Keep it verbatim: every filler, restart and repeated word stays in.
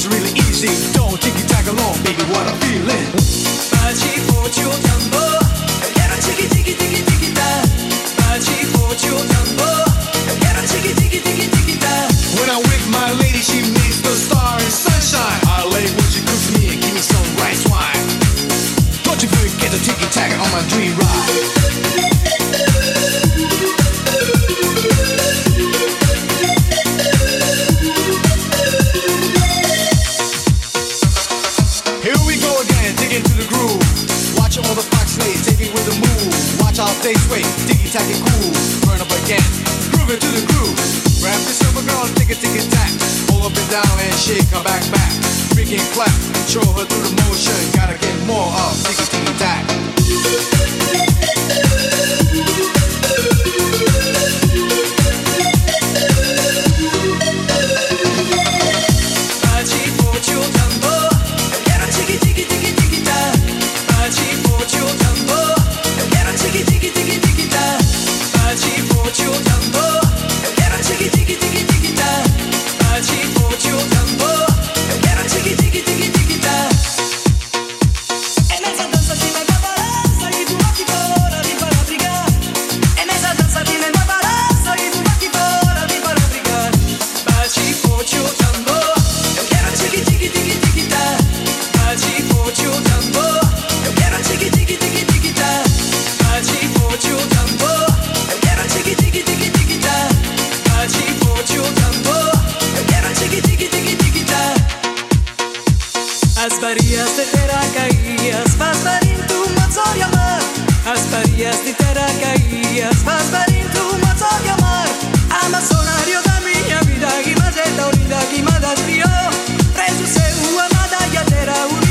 it's really easy. Don't tiki tag along, baby, what I'm feeling. Baci pociu tambo, era tiki tiki tiki tiki ta. Baci pociu tambo, era tiki tiki tiki tiki ta. When I'm with my lady, she makes the star and sunshine. I like when she cooks me and give me some rice wine. Don't you forget the tiki tag on my dream ride. They sway, tiki tacky cool, burn up again, grooving to the groove. Grab the silver girl, tick it, tick it, tack. Pull up and down and shake her back, back. Freak and clap, show her through the motion. Gotta get more of tiki tiki tack. Baci pociu tambo, era tiki tiki tiki tiki ta. Baci pociu tambo, era tiki tiki tiki tiki ta. Baci pociu tambo, era tiki tiki tiki tiki ta. Baci pociu tambo, era tiki tiki tiki tiki ta. E nessa dança ti me balança e tu aqui fora de para brigar. E nessa dança ti me balança e tu aqui fora de para brigar. Baci pociu tambo, era tiki tiki tiki tiki ta. Baci pociu tambo, era tiki tiki tiki tiki ta. Baci pociu tambo, era tiki tiki tiki tiki ta. Baci pociu tambo, era tiki tiki tiki tiki ta. As Marias de terra caías, faz barinto uma zóia mar. As Marias de terra caías, faz barinto uma zóia mar. Amazonário da minha vida, que mais é tão linda, que mais criou. Preso seu amada e a terra